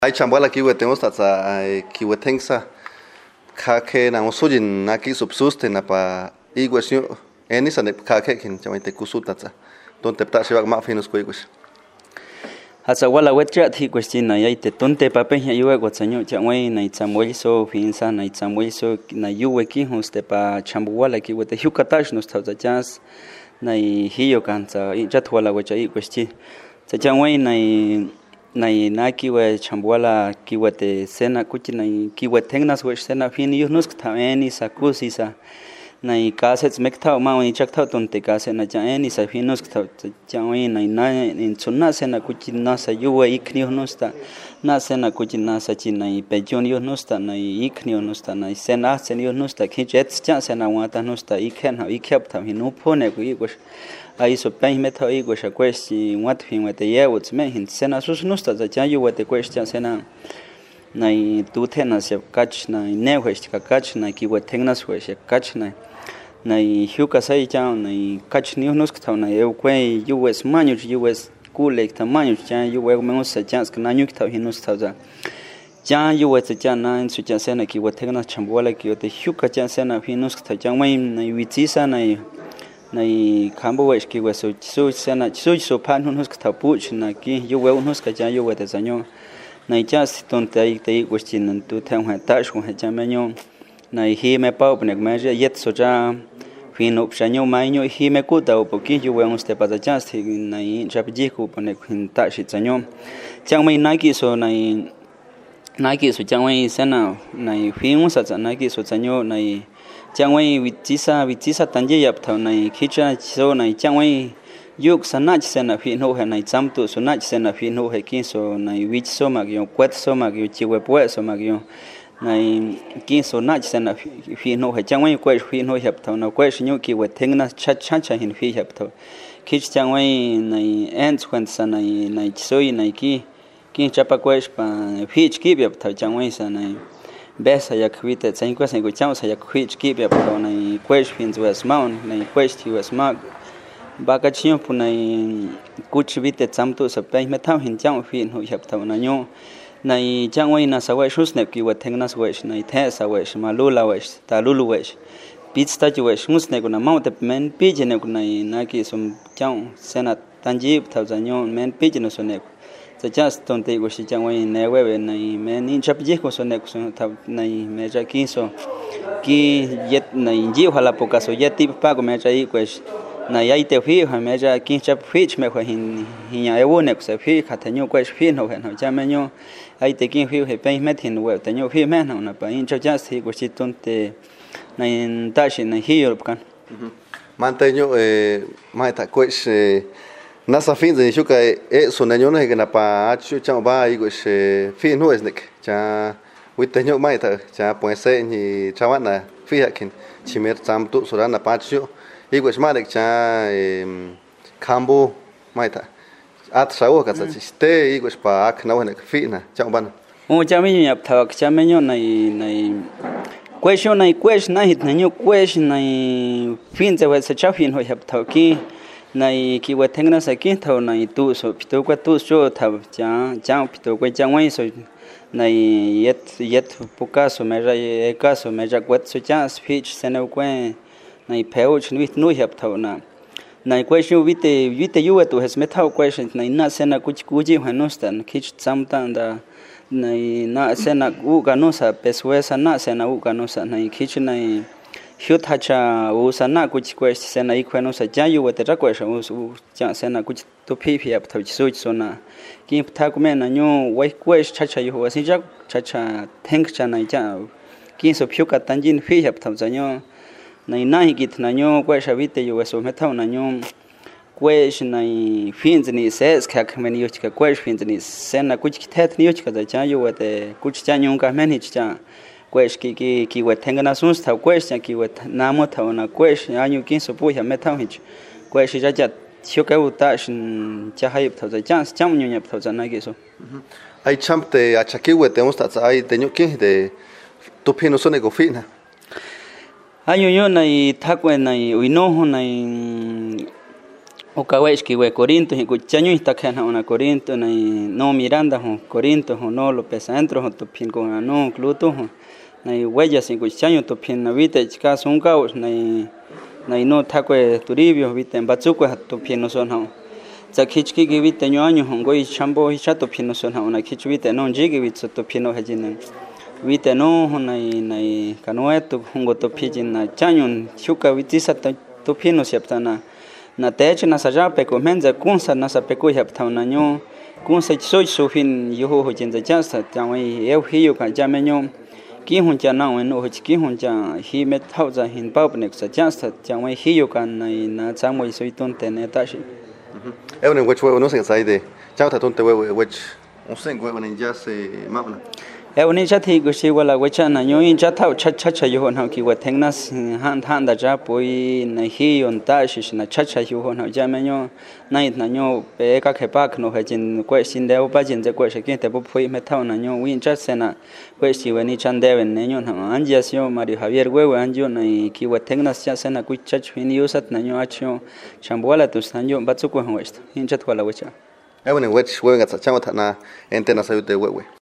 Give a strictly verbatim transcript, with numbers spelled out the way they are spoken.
Ai chambala kiwe tengo statsa kiwe tengsa kake na usujin na ki subsuste na pa igwesio eni sane kake kin chamite kusutatsa donte pta shibak ma finus kuigwes hasa wala wetja thi question na yaite tonte pape nya yuwe gotsanyo changwe na itsamwel so finsa na itsamwel so na yuwe ki hoste pa chambu wala ki wete hukatash nos tawza chas na hiyo kanza jat wala wecha i question cha changwe na na na kiwe chambuala kiwe te sena kuchi na kiwe tengnas we sena fin yo nos ktameni sa kusisa na kasets mekta ma ni chakta tonte kase na jaeni sa fin nos kta jawi na na in chunna sena kuchi na sa yuwe ikni honosta na sena kuchi na sa chi na pejon yo nosta na ikni honosta na sena sen yo nosta kijet cha sena wata nosta ikhen ha ikhap tham hinu phone ku igos ai so pen meta igos questi wat fin wete ye wot me hin sena sus nosta za cha yo wete questi sena na tu thena se kach na ne questi ka kach na ki wet thengnas we se kach na na hiuka sai cha na kach ni nos kta na eu kwe us manyu us kulek tamanyu cha eu me us cha na nyu kta hin nos ta za cha us cha na su cha sena ki wet thengnas chambwala ki wete hiuka cha sena hin nos kta cha mai na witisa na na kambo we ki we so so sena so so pan nos kta puch na ki eu we nos ka cha eu wete zanyo na cha tonte ai te question tu thang ha ta shu ha cha menyo na hi me pau pne me yet so cha fin op shanyo mai nyo hi me ku ta op ki ju we un ste pa cha cha thi na cha ji ku pne khin ta shi chanyo chang mai na ki so na na ki so chang mai sana na fi un sa cha na ki so chanyo na chang mai vitisa vitisa tanje yap tha na khi cha so na chang mai yuk sanach sena fi no he na cham tu sunach sena fi no he kin so na wich so mag yo kwet so mag yo chi we pwe so mag yo na kin so nach sena fi no he chang wei kwe fi no hep tho na kwe shnyu ki we thing na cha cha cha hin fi hep tho kich chang wei na ends when sa na na so na ki kin cha pa kwe pa fi ki hep tho chang wei sa na besa ya kwite chang kwe sa go chang sa ya kwi ki hep tho na kwe fin was mount na kwe ti was mark baka chiyo punai kuch vite chamtu sa pai me thau hin chang fi no hep thau na nyo nai chang wai na sa wai shus ne ki wa thengna sa wai nai the sa wai ma lu la wai ta lu lu wai pits ta ji wai shus ne ko na mau te men pi je ne ko nai na ki sum chang sena tanji thau za nyo men pi je no so ne sa just ton te go shi chang wai ne we we nai men in chap ji ko so ne ko so thau nai me ja ki so ki yet nai ji hala poka so yet ti pa ko me ja i ko na yai te phi ha me ja kin chap phich me kho hin hin ya ewo ne se phi kha the nyu kwes phi no hen ha cha me nyu ai te kin phi he pe me thin we te nyu phi me no na pa in cha ja si go si ton te na in ta shi na hi yor kan manteño eh mai ta kwes na sa fin de shuka e so na nyu na ke na pa chu cha ba i go se phi no es nek cha wi te nyu mai ta cha pues se ni cha wa na phi ha kin chimer cham tu so na pa chu igual smarek cha kambo maita at sawo ka tsi ste igual pa ak na wane fina cha ban o cha me nyap tha cha me nyo nai nai question nai question nai hit na nyo question nai fin ze wa sa cha fin ho hap tha ki nai ki wa thengna sa ki tho nai tu so pitu kwa tu so tha cha cha pitu kwa cha wai so nai yet yet puka so me ra e ka so me ja kwat so cha speech sena kwa nai pheo chnuit nu hep tho na nai question vite vite yu to has methau question nai na sena kuch kuji hanostan khich chamtan da nai na sena u ganosa peswesa na sena u ganosa nai khich nai hyut hacha u sana kuch question sena ikhwenosa ja yu wate ra question u cha sena kuch to phi phi hep tho so so na ki tha kume na nyu wai question cha cha yu wa si ja cha cha thank cha nai cha ki so phyu ka tanjin phi hep tho ja nyu nai nai kit na nyo kwa shavite yo so me thau na nyo kwesh nai fins ni ses kha khmen yo chka kwesh fins ni sen na kuch kithet ni yo chka da cha yo wate kuch cha nyo ka men hich cha kwesh ki ki ki wa thenga na sun thau kwesh cha ki wa na mo thau na kwesh ya nyu kin so pu ya me thau hich kwesh ja ja chyo ka uta shin cha hai thau za cha cham nyu nyap thau za na ge so ai chamte achaki we te mosta ai te nyu ki de tu pino so ne go fina ayo yo nai thakwe nai uino ho nai o kawesh ki we Corinto hi kuchañu ta khana una Corinto na no Miranda ho Corinto ho no lo pesantro ho to pin con no Cluto ho na huellas hi kuchañu to pin na vite chika sunka na na no takwe Turibio vite batsuko to pin no son ho za kichki gi vite nyoanyu ho ngoi chambo hi chato pin no son ho na kichu vite no jigi vite to pin no hajin vite no ho na na kanueto hongo to pin na chañun chuka vitisa to pin no septana na teche na sajape ko menza kunsa na sapeku hap thawna nyo kunsa soy sufin yoho ho jenza jasa tawai eu hiyo ka jamenyo ki hun cha na wen ho ki hun cha hi me thawza hin pawnek sa jasa tawai hiyo kan na na chamoi soi ton tene tashi eu ne wech we no se sai de chao ta ton te we wech on sen we wen jase mapna eu ni chathi go shi wala wecha na nyo in cha thau cha cha cha yo na ki wa thengna han han da ja poi na hi yon ta shi na cha cha yo na ja me nyo na it na nyo pe ka khe pak no ha jin ko sin de pa jin je ko she ki te po poi me thau na nyo win cha se na ko shi we ni chan de wen ne nyo na an ja sio Mario Javier we we an jo na ki wa thengna cha se na ku cha chhin yo sat na nyo acho chambwala tu san yo ba tsu ko ho esta in cha twala wecha eu ne wech we ga cha ma na ente na sa yo te we we